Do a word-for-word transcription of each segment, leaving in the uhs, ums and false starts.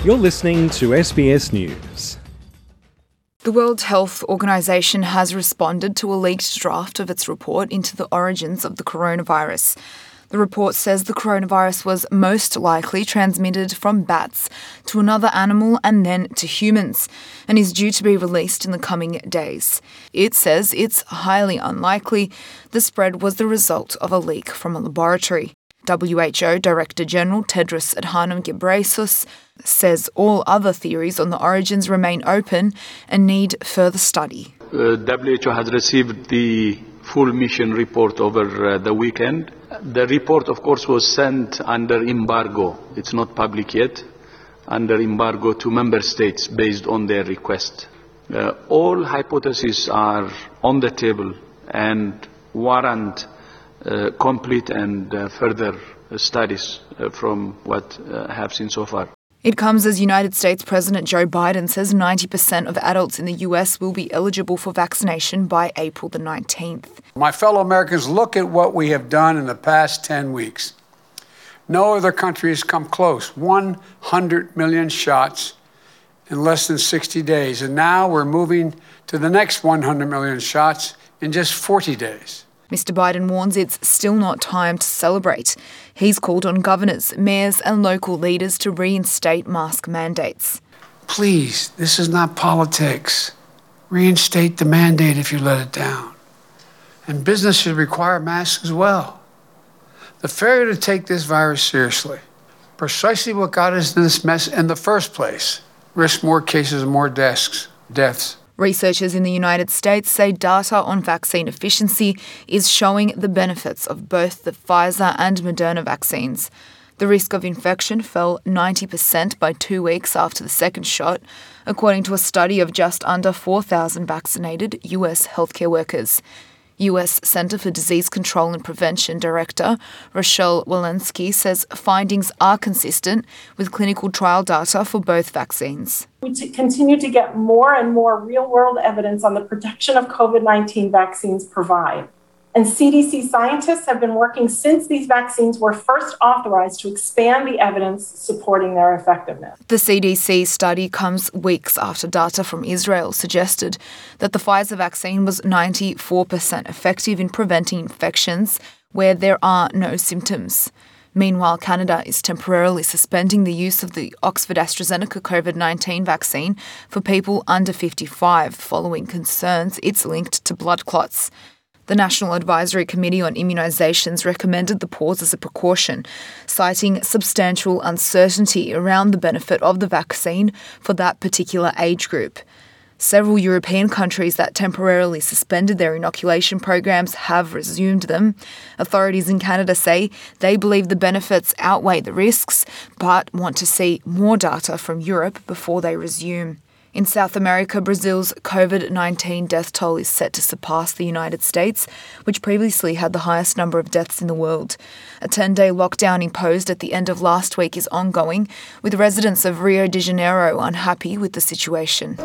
You're listening to S B S News. The World Health Organization has responded to a leaked draft of its report into the origins of the coronavirus. The report says the coronavirus was most likely transmitted from bats to another animal and then to humans, and is due to be released in the coming days. It says it's highly unlikely the spread was the result of a leak from a laboratory. W H O Director General Tedros Adhanom Ghebreyesus says all other theories on the origins remain open and need further study. Uh, W H O has received the full mission report over uh, the weekend. The report, of course, was sent under embargo. It's not public yet. Under embargo to member states based on their request. Uh, all hypotheses are on the table and warrant uh, complete and uh, further uh, studies uh, from what uh, I have seen so far. It comes as United States President Joe Biden says ninety percent of adults in the U S will be eligible for vaccination by April the nineteenth. My fellow Americans, look at what we have done in the past ten weeks. No other country has come close. one hundred million shots in less than sixty days. And now we're moving to the next one hundred million shots in just forty days. Mister Biden warns it's still not time to celebrate. He's called on governors, mayors and local leaders to reinstate mask mandates. Please, this is not politics. Reinstate the mandate if you let it down. And business should require masks as well. The failure to take this virus seriously, precisely what got us in this mess in the first place, risk more cases and more deaths. deaths. Researchers in the United States say data on vaccine efficiency is showing the benefits of both the Pfizer and Moderna vaccines. The risk of infection fell ninety percent by two weeks after the second shot, according to a study of just under four thousand vaccinated U S healthcare workers. U S Centre for Disease Control and Prevention Director Rochelle Walensky says findings are consistent with clinical trial data for both vaccines. We t- continue to get more and more real-world evidence on the protection of COVID nineteen vaccines provide. And C D C scientists have been working since these vaccines were first authorized to expand the evidence supporting their effectiveness. The C D C study comes weeks after data from Israel suggested that the Pfizer vaccine was ninety-four percent effective in preventing infections where there are no symptoms. Meanwhile, Canada is temporarily suspending the use of the Oxford AstraZeneca COVID nineteen vaccine for people under fifty-five following concerns it's linked to blood clots. The National Advisory Committee on Immunisations recommended the pause as a precaution, citing substantial uncertainty around the benefit of the vaccine for that particular age group. Several European countries that temporarily suspended their inoculation programs have resumed them. Authorities in Canada say they believe the benefits outweigh the risks, but want to see more data from Europe before they resume. In South America, Brazil's COVID nineteen death toll is set to surpass the United States, which previously had the highest number of deaths in the world. A ten-day lockdown imposed at the end of last week is ongoing, with residents of Rio de Janeiro unhappy with the situation.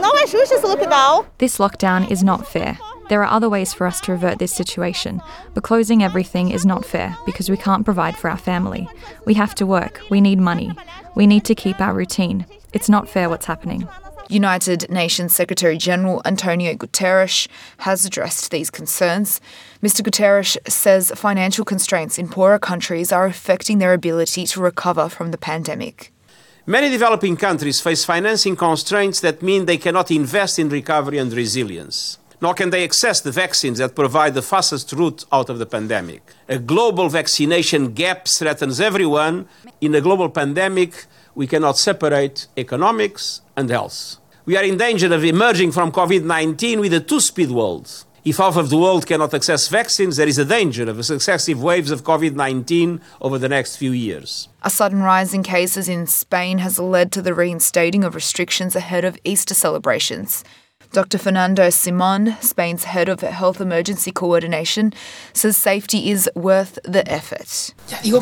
This lockdown is not fair. There are other ways for us to revert this situation, but closing everything is not fair because we can't provide for our family. We have to work. We need money. We need to keep our routine. It's not fair what's happening. United Nations Secretary-General Antonio Guterres has addressed these concerns. Mister Guterres says financial constraints in poorer countries are affecting their ability to recover from the pandemic. Many developing countries face financing constraints that mean they cannot invest in recovery and resilience, nor can they access the vaccines that provide the fastest route out of the pandemic. A global vaccination gap threatens everyone. In a global pandemic, we cannot separate economics and health. We are in danger of emerging from COVID nineteen with a two-speed world. If half of the world cannot access vaccines, there is a danger of successive waves of COVID nineteen over the next few years. A sudden rise in cases in Spain has led to the reinstating of restrictions ahead of Easter celebrations. Doctor Fernando Simon, Spain's head of Health Emergency Coordination, says safety is worth the effort.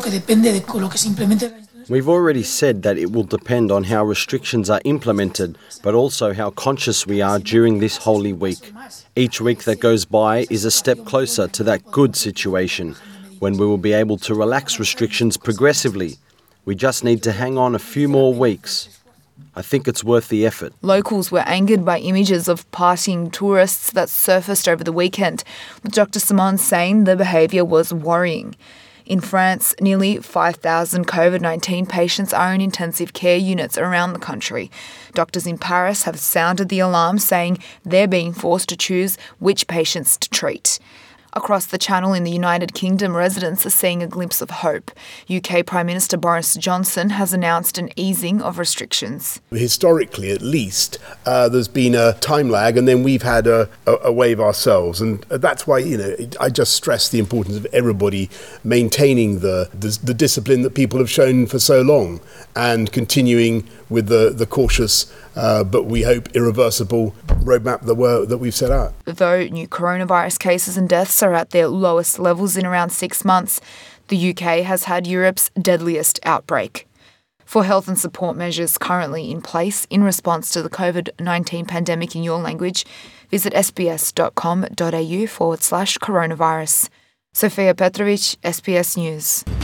We've already said that it will depend on how restrictions are implemented, but also how conscious we are during this Holy Week. Each week that goes by is a step closer to that good situation, when we will be able to relax restrictions progressively. We just need to hang on a few more weeks. I think it's worth the effort. Locals were angered by images of partying tourists that surfaced over the weekend, with Doctor Simon saying the behaviour was worrying. In France, nearly five thousand COVID nineteen patients are in intensive care units around the country. Doctors in Paris have sounded the alarm, saying they're being forced to choose which patients to treat. Across the Channel in the United Kingdom, residents are seeing a glimpse of hope. U K Prime Minister Boris Johnson has announced an easing of restrictions. Historically, at least, uh, there's been a time lag, and then we've had a, a, a wave ourselves. And that's why, you know, I just stress the importance of everybody maintaining the, the, the discipline that people have shown for so long and continuing with the, the cautious uh, but we hope irreversible roadmap that, we're, that we've set out. Though new coronavirus cases and deaths are at their lowest levels in around six months, the U K has had Europe's deadliest outbreak. For health and support measures currently in place in response to the COVID nineteen pandemic in your language, visit sbs.com.au forward slash coronavirus. Sofia Petrovic, S B S News.